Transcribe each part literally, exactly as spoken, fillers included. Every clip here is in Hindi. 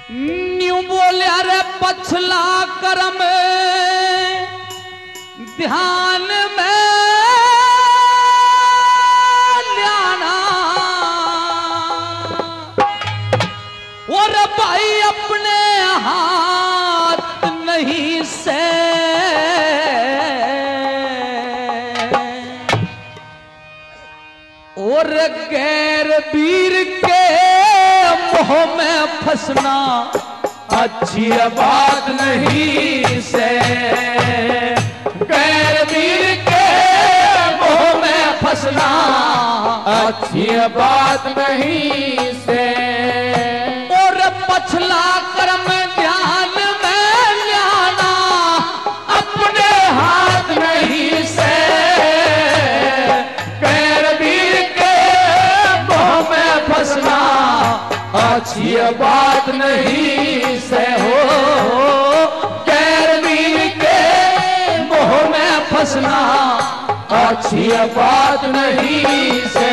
न्यू बोलिया रे पछला करम ध्यान में ल्याना और भाई अपने हाथ नहीं से और गैर वीर के मोह में फंसना अच्छी बात नहीं से। गैर वीर के मोह में फंसना अच्छी बात नहीं से। और पछला कर्म ध्यान में ल्याना अपने हाथ नहीं से। गैर वीर के मोह में फंसना अच्छी बात नहीं से हो। गैर वीर के मोह में फंसना अच्छी बात नहीं से।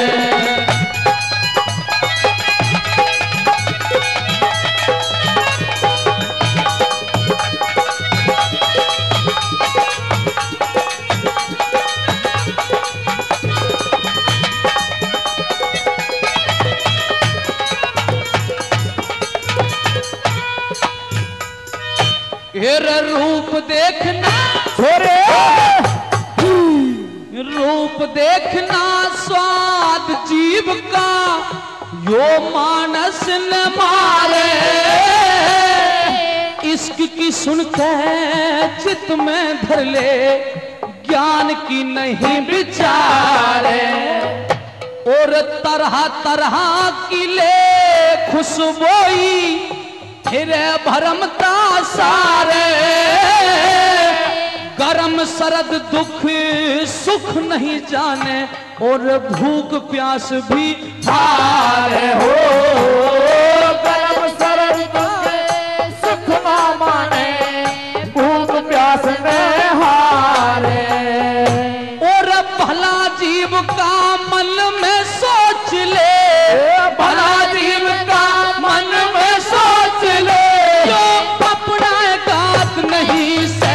हेर रूप देखना छोरे रूप देखना स्वाद जीव का यो मानस न मारे। इश्क की सुन के चित में धर ले ज्ञान की नहीं विचारे। और तरह तरह की ले खुशबोई फिर भरमता सारे। गरम सरद दुख सुख नहीं जाने और भूख प्यास भी हारे हो। गरम सरद दुख सुख ना माने भूख प्यास में हारे। और भला जीव का मन में सोच ले भला जीव का मन में सोच ले जो अपना गात नहीं से।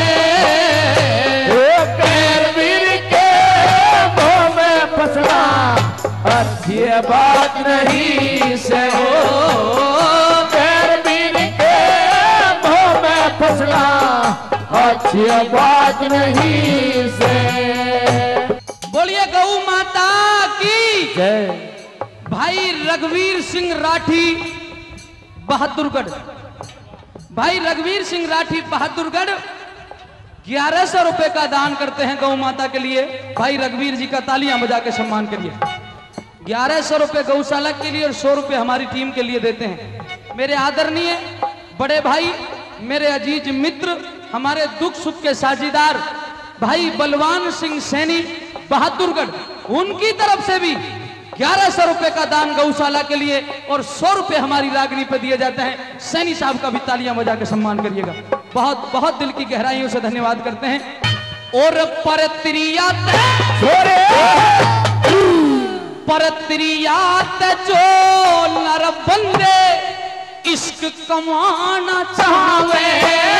गैर वीर के मोह में फंसना अच्छी बात नहीं से हो। गैर वीर के मोह में फंसना अच्छी बात नहीं से। बोलिए गौ माता की जय। भाई रघुवीर सिंह राठी बहादुरगढ़ भाई रघुवीर सिंह राठी बहादुरगढ़ ग्यारह सौ रुपए का दान करते हैं गौ माता के लिए। भाई रघुवीर जी का तालियां बजा के सम्मान करिए। ग्यारह सौ रुपए गौशाला के लिए और सौ रुपए हमारी टीम के लिए देते हैं। मेरे आदरणीय बड़े भाई मेरे अजीज मित्र हमारे दुख सुख के साझीदार भाई बलवान सिंह सैनी बहादुरगढ़ उनकी तरफ से भी ग्यारह सौ रुपए का दान गौशाला के लिए और सौ रुपए हमारी रागनी पे दिए जाते हैं। सैनी साहब का भी तालियां बजा के सम्मान करिएगा। बहुत बहुत दिल की गहराइयों से धन्यवाद करते हैं। और परत्रियात परत्रियात जो नर बंदे इश्क कमाना चाहे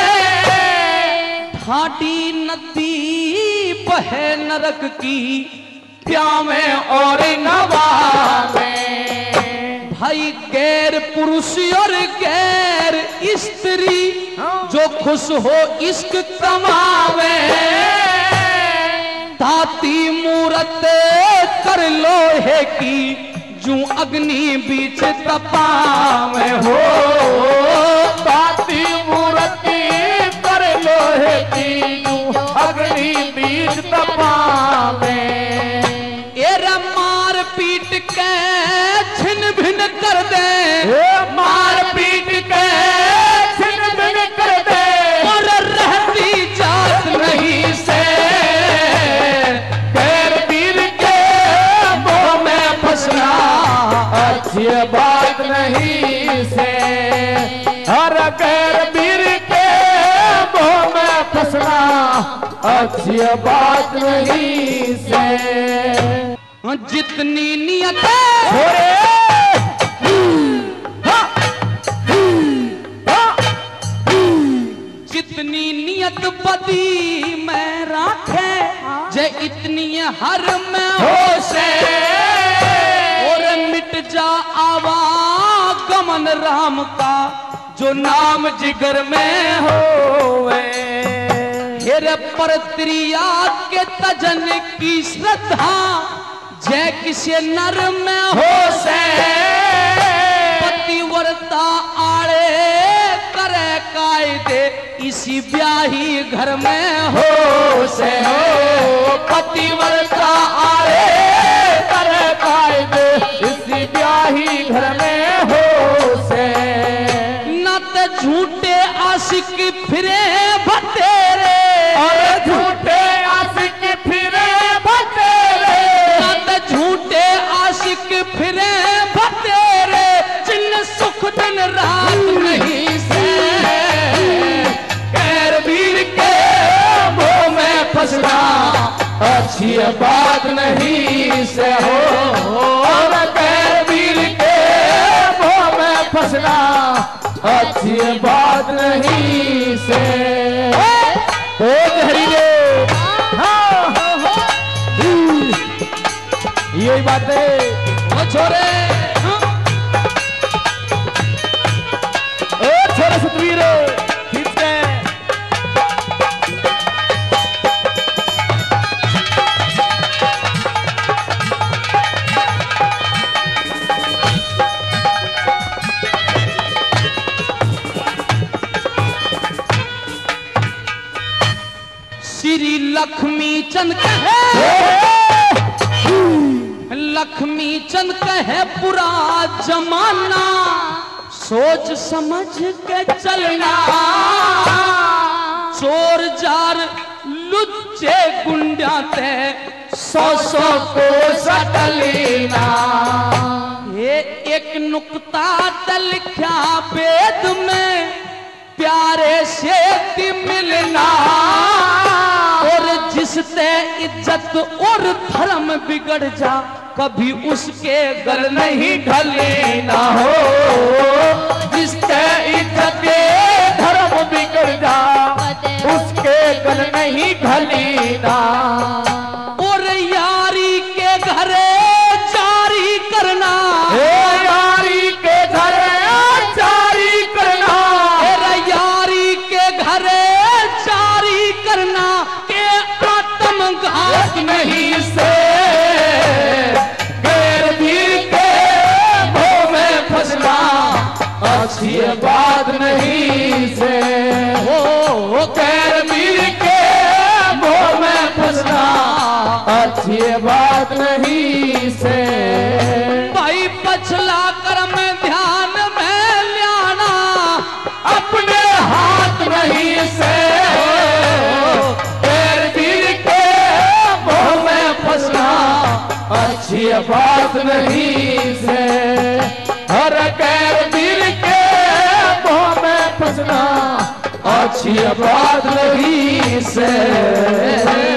ठाटी नदी बहे नरक की प्यामे और नवावे। भाई गैर पुरुष और गैर स्त्री जो खुश हो इश्क कमावे। ताती मूरत कर लोहे की जू अग्नि बीच तपावे हो। ताती मूरत कर लोहे की जू अग्नि बीच तपावे। मार पीट के छिन भिन कर दे मार पीट के छिन भिन कर दे और रहती जात नहीं से। गैर वीर के मोह में फंसना अच्छी बात नहीं से। हर गैर वीर के मोह में फंसना अच्छी बात नहीं से। जितनी नियत बदी में राखे जे इतनी हर में हो से और मिट जा आवागमन राम का जो नाम जिगर में होवे। हेरे पर त्रिया के तजन की श्रद्धा जय किसे नर में हो से पतिव्रता आड़े करे कायदे इसी ब्याही घर में हो से पतिव्रता आड़े करे कायदे इसी ब्याही घर में हो से। न तो झूठे आशिक फिरे भतेरे और झूठे आशिक फिरे भतेरे न तो झूठे आशिक फिरे भतेरे जिन सुख दिन रात नहीं से कैर वीर के मोह में फंसना अच्छी बात नहीं से हो। और कैर वीर के मोह में फंसना अच्छी बात नहीं से। ओ हरी रे हाँ यही बात है ओ छोरे ओ छोरे सतवीर ठीक है। श्री लक्ष्मी चंद कहे लक्ष्मी चंद कहे पूरा जमाना सोच समझ के चलना चोर जार लुच्चे गुंडा ते सौ सौ को सटलीना ये एक नुक्ता लिखा वेद में प्यारे से दी मिलना और जिससे इज्जत और धर्म बिगड़ जा कभी उसके गल नहीं ढलेना हो। जिससे इज्जत धर्म बिगड़ जा उसके गल नहीं ढलीना। और यारी के घरे जारी करना यारी के घरे जारी करना यारी के घरे जारी करना के आत्मघात नहीं से गैर वीर के मोह में फंसना अच्छी बात नहीं से हो। गैर वीर के मोह में फंसना अच्छी बात नहीं से। भाई पछला कर्म ध्यान में लियाना अपने हाथ नहीं से गैर वीर के मोह में फंसना अच्छी बात नहीं से। हर गैर वीर के मोह में फंसना अच्छी बात नहीं से।